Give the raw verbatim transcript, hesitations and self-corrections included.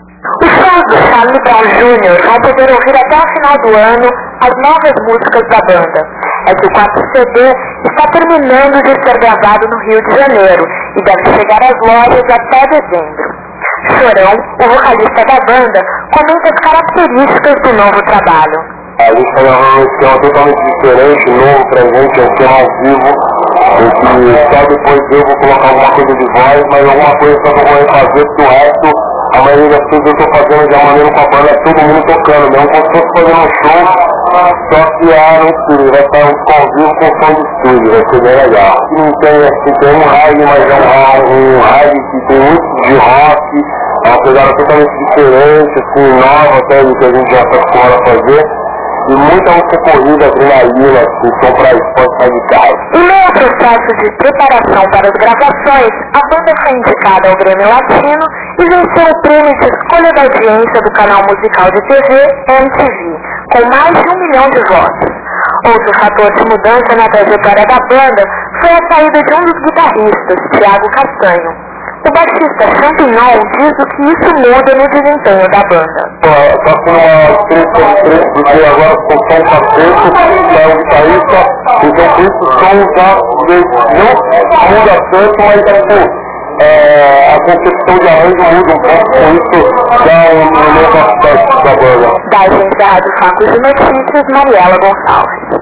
Os fãs do Charlie Brown Júnior vão poder ouvir até o final do ano as novas músicas da banda. É que o quarto C D está terminando de ser gravado no Rio de Janeiro e deve chegar às lojas até dezembro. Chorão, o vocalista da banda, comenta as características do novo trabalho. A gente está gravando um esquema totalmente diferente, novo pra gente, é um esquema ao vivo, em que só depois eu vou colocar alguma coisa de voz, mas alguma coisa só que eu vou refazer, porque o resto, a maioria das coisas eu estou fazendo já maneiro com a banda, é todo mundo tocando, mesmo como se fosse fazendo um show, só que é no estúdio, vai estar um ao vivo com som de estúdio, vai ser bem legal. Não tem, assim, tem um reggae, mas é um, um reggae que tem muito de rock, é uma pegada totalmente diferente, assim, nova até do que a gente já está acostumado a fazer. E muita música corrida, adrenalina, que são para esporte radical. Em meio ao processo de preparação para as gravações, a banda foi indicada ao Grêmio Latino e venceu o prêmio de escolha da audiência do canal musical de T V M T V, com mais de um milhão de votos. Outro fator de mudança na trajetória da banda foi a saída de um dos guitarristas, Thiago Castanho. O baixista Champignon diz o que isso muda no desempenho da banda. Está sendo uma experiência diferente, porque agora com o som tá preto, é um guitarrista, então por isso o som já não muda tanto, mas tipo, é, a concepção de arranjo muda um pouco, com isso dá um, um novo aspecto da banda. Da agência Rádio Facos de Notícias, Mariela Gonçalves.